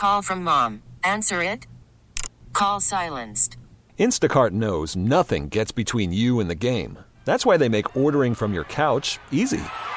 Call from mom. Answer it. Call silenced. Instacart knows nothing gets between you and the game. That's why they make ordering from your couch easy.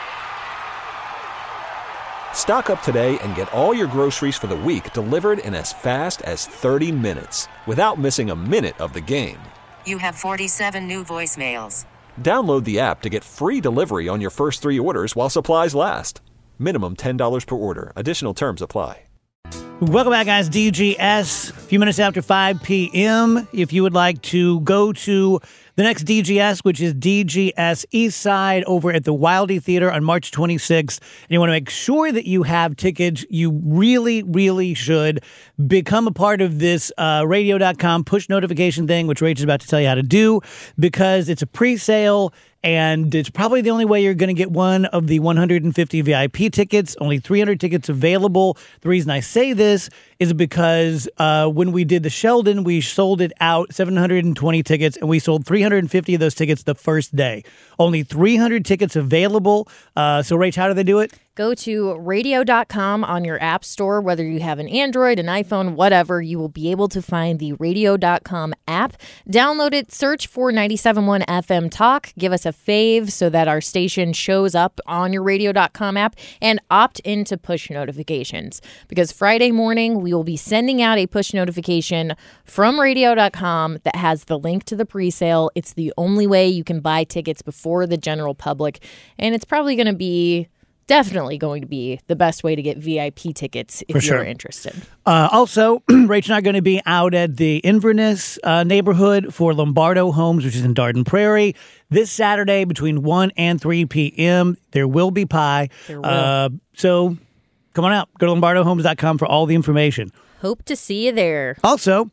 Stock up today and get all your groceries for the week delivered in as fast as 30 minutes without missing a minute of the game. You have 47 new voicemails. Download the app to get free delivery on your first 3 orders while supplies last. Minimum $10 per order. Additional terms apply. Welcome back, guys. DGS, a few minutes after 5 p.m. If you would like to go to the next DGS, which is DGS East Side over at the Wildey Theater on March 26th, and you want to make sure that you have tickets, you really, really should become a part of this radio.com push notification thing, which Rach is about to tell you how to do, because it's a pre-sale. And it's probably the only way you're going to get one of the 150 VIP tickets. Only 300 tickets available. The reason I say this is because when we did the Sheldon, we sold it out, 720 tickets, and we sold 350 of those tickets the first day. Only 300 tickets available. So, Rach, how do they do it? Go to radio.com on your app store, whether you have an Android, an iPhone, whatever. You will be able to find the radio.com app. Download it, search for 97.1 FM Talk. Give us a fave so that our station shows up on your radio.com app, and opt into push notifications. Because Friday morning, we will be sending out a push notification from radio.com that has the link to the presale. It's the only way you can buy tickets before the general public. And it's probably going to be... definitely going to be the best way to get VIP tickets if you're interested. Also, Rach and I are going to be out at the Inverness neighborhood for Lombardo Homes, which is in Dardenne Prairie, this Saturday between 1 and 3 p.m. There will be pie. There will. So come on out. Go to lombardohomes.com for all the information. Hope to see you there. Also,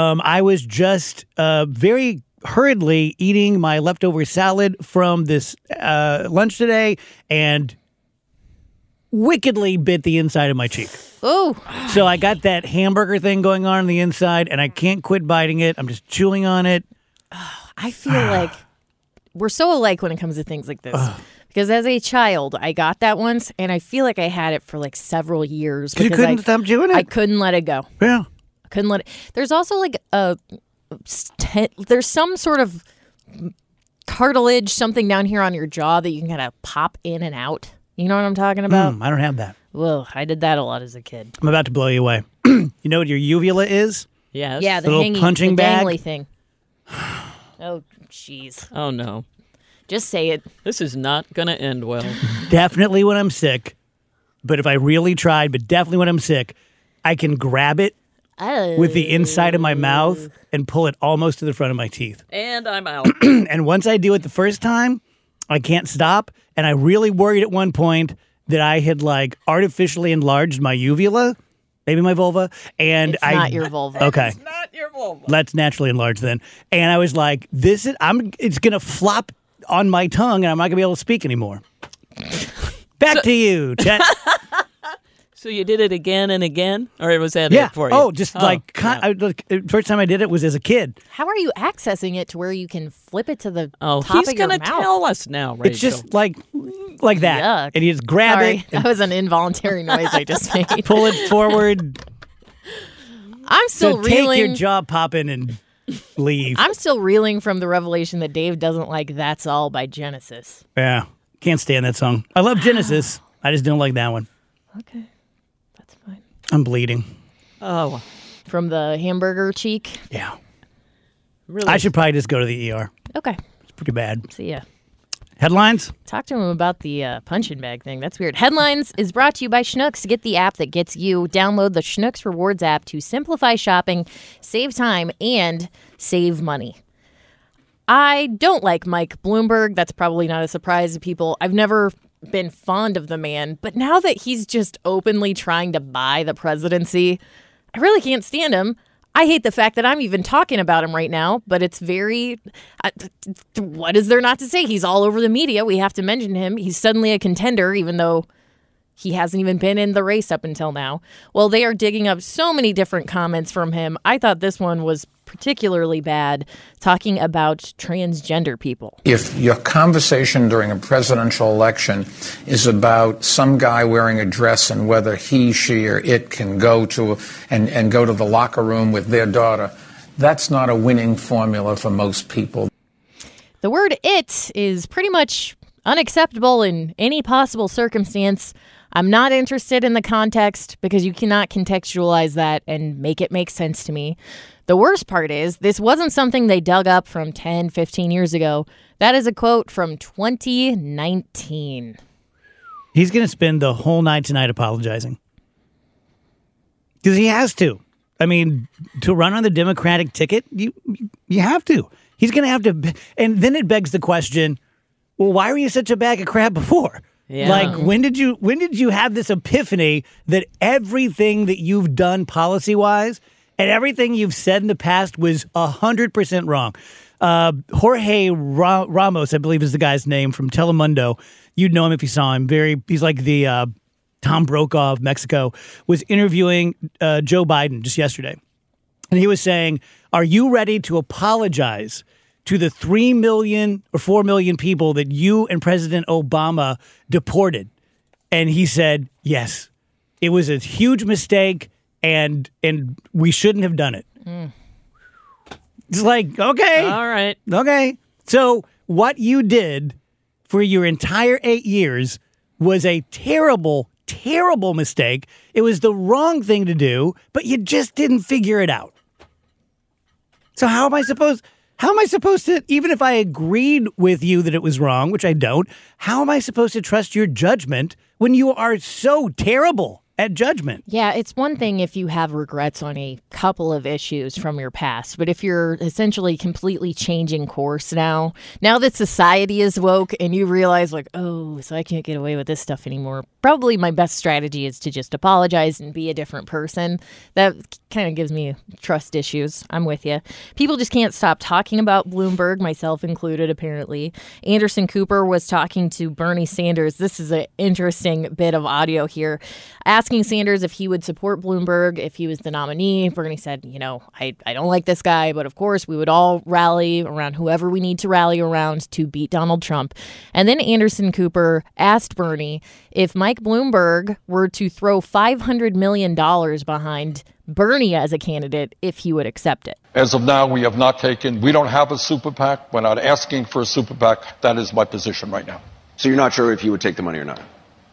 I was just very hurriedly eating my leftover salad from this lunch today, and wickedly bit the inside of my cheek. Oh. So I got that hamburger thing going on the inside, and I can't quit biting it. I'm just chewing on it. I feel like we're so alike when it comes to things like this. Because as a child, I got that once, and I feel like I had it for like several years. Because you couldn't stop chewing it? I couldn't let it go. Yeah. I couldn't let it. There's also like there's some sort of cartilage, something down here on your jaw that you can kind of pop in and out. You know what I'm talking about? I don't have that. Well, I did that a lot as a kid. I'm about to blow you away. You know what your uvula is? Yes. Yeah, the little hanging, punching the bag dangly thing. Oh, jeez. Oh, no. Just say it. This is not going to end well. Definitely when I'm sick. But if I really tried, but definitely when I'm sick, I can grab it with the inside of my mouth and pull it almost to the front of my teeth. And I'm out. And once I do it the first time, I can't stop. And I really worried at one point that I had like artificially enlarged my uvula, maybe my vulva. And It's not your vulva. Okay. It's not your vulva. Let's naturally enlarge then. And I was like, it's going to flop on my tongue and I'm not going to be able to speak anymore. Back to you, Chet. So you did it again and again? Or was that it for you? Oh, just first time I did it was as a kid. How are you accessing it to where you can flip it to the Oh, top he's of your going mouth? to tell us now, Rachel. It's just like that. Yuck. And you just grab Sorry, it that was an involuntary noise I just made. pull it forward. I'm still So reeling. take your jaw popping and leave. I'm still reeling from the revelation that Dave doesn't like "That's All" by Genesis. Yeah. Can't stand that song. I love Genesis. I just don't like that one. Okay, that's fine. I'm bleeding. Oh, From the hamburger cheek. Yeah. really? I should probably just go to the ER. Okay, It's pretty bad. see ya. Headlines? Talk to him about the punching bag thing. That's weird. Headlines is brought to you by Schnucks. Get the app that gets you. Download the Schnucks Rewards app to simplify shopping, save time, and save money. I don't like Mike Bloomberg. That's probably not a surprise to people. I've never been fond of the man, but now that he's just openly trying to buy the presidency, I really can't stand him. I hate the fact that I'm even talking about him right now, but it's very... what is there not to say? He's all over the media. We have to mention him. He's suddenly a contender, even though He hasn't even been in the race up until now. Well, they are digging up so many different comments from him. I thought this one was particularly bad, talking about transgender people. If your conversation during a presidential election is about some guy wearing a dress and whether he, she, or it can go to and go to the locker room with their daughter, that's not a winning formula for most people. The word "it" is pretty much unacceptable in any possible circumstance. I'm not interested in the context because you cannot contextualize that and make it make sense to me. The worst part is this wasn't something they dug up from 10, 15 years ago. That is a quote from 2019. He's going to spend the whole night tonight apologizing. Because he has to. I mean, to run on the Democratic ticket, you have to. He's going to have to. And then it begs the question, well, why were you such a bag of crap before? Yeah. Like, when did you have this epiphany that everything that you've done policy-wise and everything you've said in the past was 100% wrong? Jorge Ramos, I believe is the guy's name, from Telemundo. You'd know him if you saw him. He's like the Tom Brokaw of Mexico, was interviewing Joe Biden just yesterday. And he was saying, are you ready to apologize to the 3 million or 4 million people that you and President Obama deported? And he said, yes, it was a huge mistake and we shouldn't have done it. It's like, okay. All right. Okay. So what you did for your entire 8 years was a terrible, terrible mistake. It was the wrong thing to do, but you just didn't figure it out. So how am I supposed to, even if I agreed with you that it was wrong, which I don't, how am I supposed to trust your judgment when you are so terrible at judgment? Yeah, it's one thing if you have regrets on a couple of issues from your past, but if you're essentially completely changing course now that society is woke and you realize like, oh, so I can't get away with this stuff anymore, probably my best strategy is to just apologize and be a different person. That kind of gives me trust issues. I'm with you. People just can't stop talking about Bloomberg, myself included, apparently. Anderson Cooper was talking to Bernie Sanders. This is an interesting bit of audio here. Asking Sanders if he would support Bloomberg if he was the nominee. Bernie said, I don't like this guy, but of course we would all rally around whoever we need to rally around to beat Donald Trump. And then Anderson Cooper asked Bernie if Mike Bloomberg were to throw $500 million behind Bernie as a candidate, if he would accept it. As of now, we don't have a super PAC. We're not asking for a super PAC. That is my position right now. So you're not sure if you would take the money or not?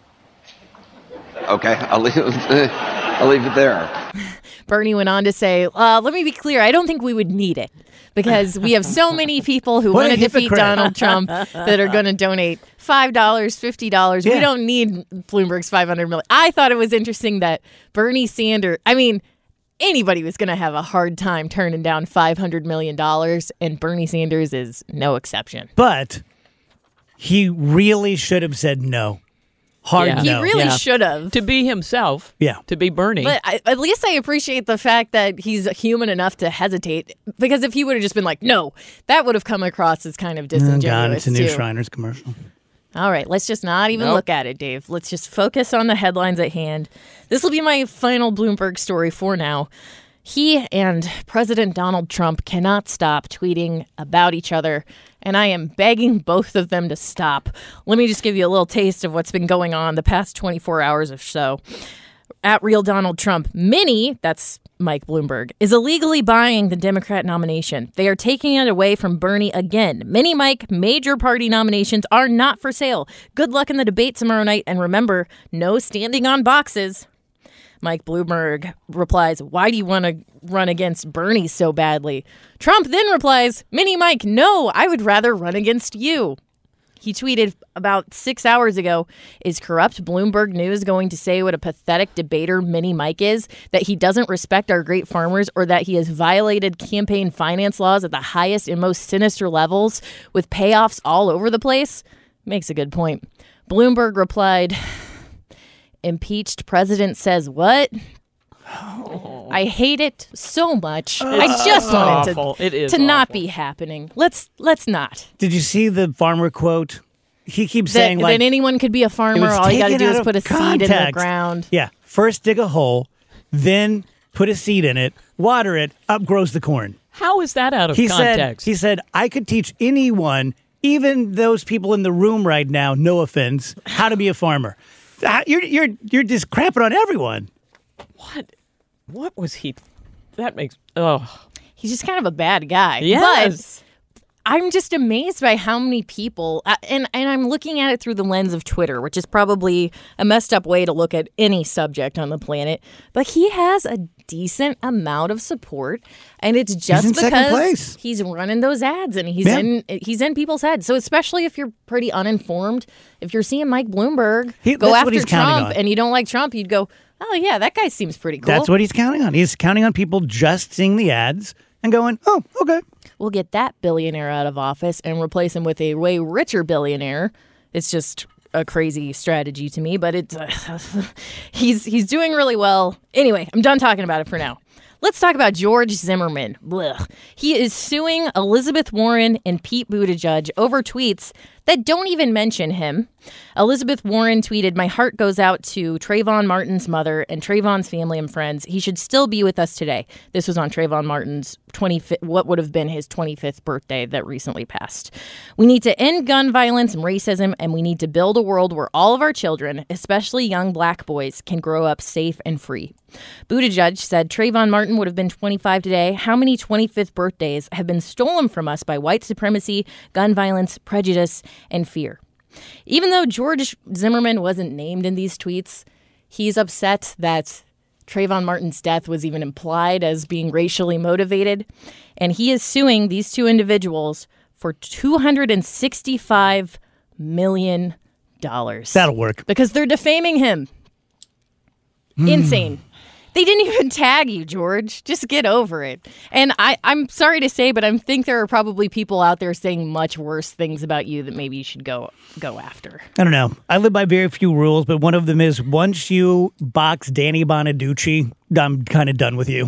Okay, I'll leave it there. Bernie went on to say, let me be clear, I don't think we would need it because we have so many people who want to defeat Donald Trump that are going to donate $5, $50. Yeah. We don't need Bloomberg's $500 million. I thought it was interesting that Bernie Sanders, anybody was going to have a hard time turning down $500 million, and Bernie Sanders is no exception. But he really should have said no. Hard no. He really should have. To be himself. Yeah. To be Bernie. But at least I appreciate the fact that he's human enough to hesitate. Because if he would have just been like, no, that would have come across as kind of disingenuous. Oh, God, it's a new too. Shriners commercial. All right, let's just not even look at it, Dave. Let's just focus on the headlines at hand. This will be my final Bloomberg story for now. He and President Donald Trump cannot stop tweeting about each other, and I am begging both of them to stop. Let me just give you a little taste of what's been going on the past 24 hours or so. At Real Donald Trump, Minnie, that's Mike Bloomberg, is illegally buying the Democrat nomination. They are taking it away from Bernie again. Minnie Mike major party nominations are not for sale. Good luck in the debate tomorrow night, and remember, no standing on boxes. Mike Bloomberg replies, why do you want to run against Bernie so badly? Trump then replies, Minnie Mike, no, I would rather run against you. He tweeted about 6 hours ago, is corrupt Bloomberg News going to say what a pathetic debater Minnie Mike is, that he doesn't respect our great farmers, or that he has violated campaign finance laws at the highest and most sinister levels with payoffs all over the place? Makes a good point. Bloomberg replied, impeached president says what? Oh. I hate it so much. I just want it to not be happening. Let's not. Did you see the farmer quote? he keeps that, saying like that anyone could be a it farmer. was All you got to taken do out is of put a seed in the context. ground. Yeah, first dig a hole, then put a seed in it, water it, up grows the corn. How is that out of He context? said, I could teach anyone, even those people in the room right now, no offense, how to be a farmer. You're just crapping on everyone. What was he? That makes He's just kind of a bad guy. yes. But I'm just amazed by how many people, and I'm looking at it through the lens of Twitter, which is probably a messed up way to look at any subject on the planet. But he has a decent amount of support, and it's just in second because place. he's running those ads and he's in people's heads. So especially if you're pretty uninformed, if you're seeing Mike Bloomberg That's go what after he's counting Trump on. and you don't like Trump, you'd go, oh yeah, that guy seems pretty cool. That's what he's counting on. He's counting on people just seeing the ads and going, oh, okay. We'll get that billionaire out of office and replace him with a way richer billionaire. It's just a crazy strategy to me, but it's he's doing really well. Anyway, I'm done talking about it for now. Let's talk about George Zimmerman. Blech. He is suing Elizabeth Warren and Pete Buttigieg over tweets that don't even mention him. Elizabeth Warren tweeted, "My heart goes out to Trayvon Martin's mother and Trayvon's family and friends. He should still be with us today." This was on Trayvon Martin's 25th, what would have been his 25th birthday that recently passed. "We need to end gun violence and racism, and we need to build a world where all of our children, especially young black boys, can grow up safe and free." Buttigieg said Trayvon Martin would have been 25 today. How many 25th birthdays have been stolen from us by white supremacy, gun violence, prejudice, and fear? Even though George Zimmerman wasn't named in these tweets, he's upset that Trayvon Martin's death was even implied as being racially motivated. And he is suing these two individuals for $265 million. That'll work. Because they're defaming him. Insane. They didn't even tag you, George. Just get over it. And I'm sorry to say, but I think there are probably people out there saying much worse things about you that maybe you should go after. I don't know. I live by very few rules, but one of them is once you box Danny Bonaducci, I'm kind of done with you.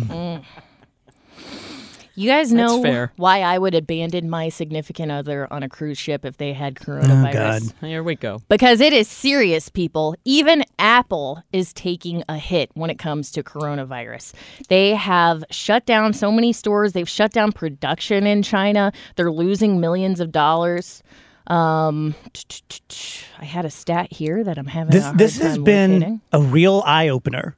You guys know That's fair. why I would abandon my significant other on a cruise ship if they had coronavirus? Oh, God. Here we go. Because it is serious, people. Even Apple is taking a hit when it comes to coronavirus. They have shut down so many stores. They've shut down production in China. They're losing millions of dollars. I had a stat here that I'm having a hard This time has been locating. a real eye-opener.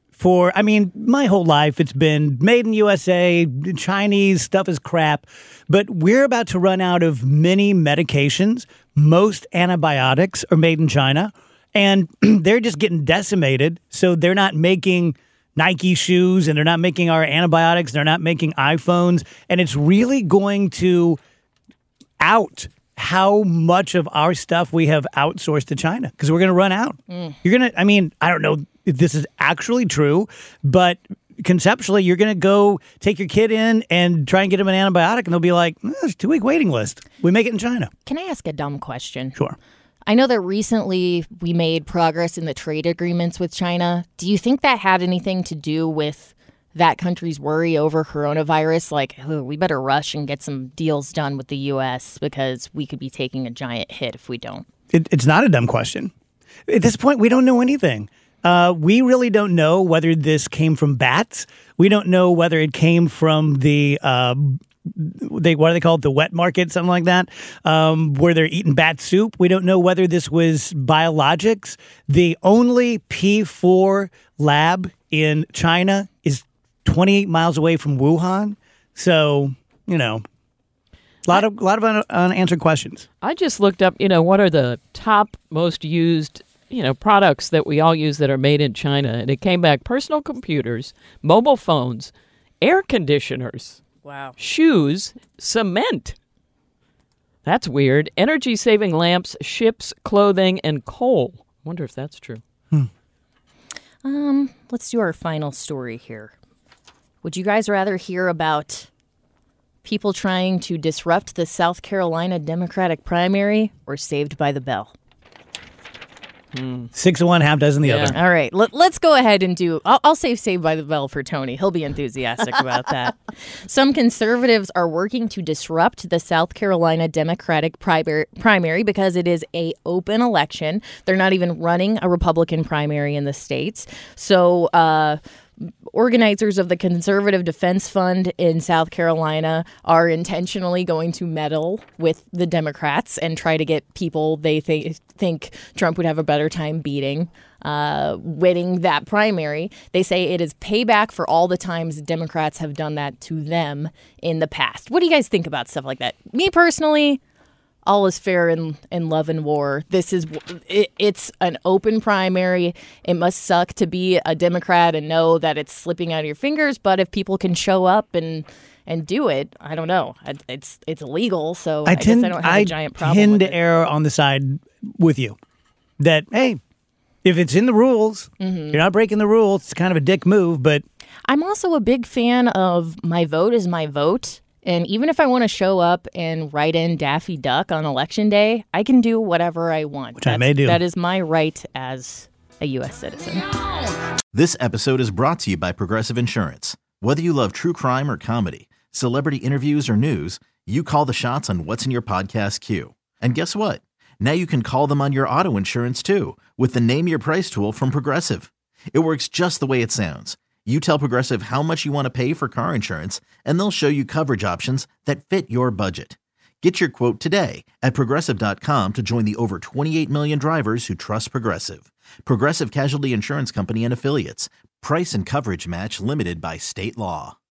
My whole life, it's been made in USA, Chinese stuff is crap, but we're about to run out of many medications. Most antibiotics are made in China, and they're just getting decimated, so they're not making Nike shoes, and they're not making our antibiotics, they're not making iPhones, and it's really going to out how much of our stuff we have outsourced to China, because we're going to run out. I don't know if this is actually true, but conceptually, you're going to go take your kid in and try and get them an antibiotic, and they'll be like, there's a 2-week waiting list. We make it in China. Can I ask a dumb question? Sure. I know that recently we made progress in the trade agreements with China. Do you think that had anything to do with that country's worry over coronavirus? Like, oh, we better rush and get some deals done with the U.S. because we could be taking a giant hit if we don't. It's not a dumb question. At this point, we don't know anything. We really don't know whether this came from bats. We don't know whether it came from the what do they call it? The wet market, something like that, where they're eating bat soup. We don't know whether this was biologics. The only P4 lab in China is 28 miles away from Wuhan. So, a lot of unanswered questions. I just looked up, what are the top most used, products that we all use that are made in China. And it came back personal computers, mobile phones, air conditioners. Wow. Shoes, cement. That's weird. Energy-saving lamps, ships, clothing, and coal. Wonder if that's true. Let's do our final story here. Would you guys rather hear about people trying to disrupt the South Carolina Democratic primary or Saved by the Bell? 6 of one, half dozen the Yeah. other. All right, let's go ahead and do. I'll save Saved by the Bell for Tony. He'll be enthusiastic about that. Some conservatives are working to disrupt the South Carolina Democratic primary because it is a open election. They're not even running a Republican primary in the states. So organizers of the Conservative Defense Fund in South Carolina are intentionally going to meddle with the Democrats and try to get people they think Trump would have a better time beating, winning that primary. They say it is payback for all the times Democrats have done that to them in the past. What do you guys think about stuff like that? Me personally, all is fair in love and war. It's an open primary. It must suck to be a Democrat and know that it's slipping out of your fingers. But if people can show up and do it, I don't know. It's illegal, so I guess I don't have a giant problem tend with to it. err on the side with you that, hey, if it's in the rules, you're not breaking the rules. It's kind of a dick move, but I'm also a big fan of my vote is my vote. And even if I want to show up and write in Daffy Duck on Election Day, I can do whatever I want. Which I may do. That is my right as a U.S. citizen. This episode is brought to you by Progressive Insurance. Whether you love true crime or comedy, celebrity interviews or news, you call the shots on what's in your podcast queue. And guess what? Now you can call them on your auto insurance too with the Name Your Price tool from Progressive. It works just the way it sounds. You tell Progressive how much you want to pay for car insurance, and they'll show you coverage options that fit your budget. Get your quote today at Progressive.com to join the over 28 million drivers who trust Progressive. Progressive Casualty Insurance Company and Affiliates. Price and coverage match limited by state law.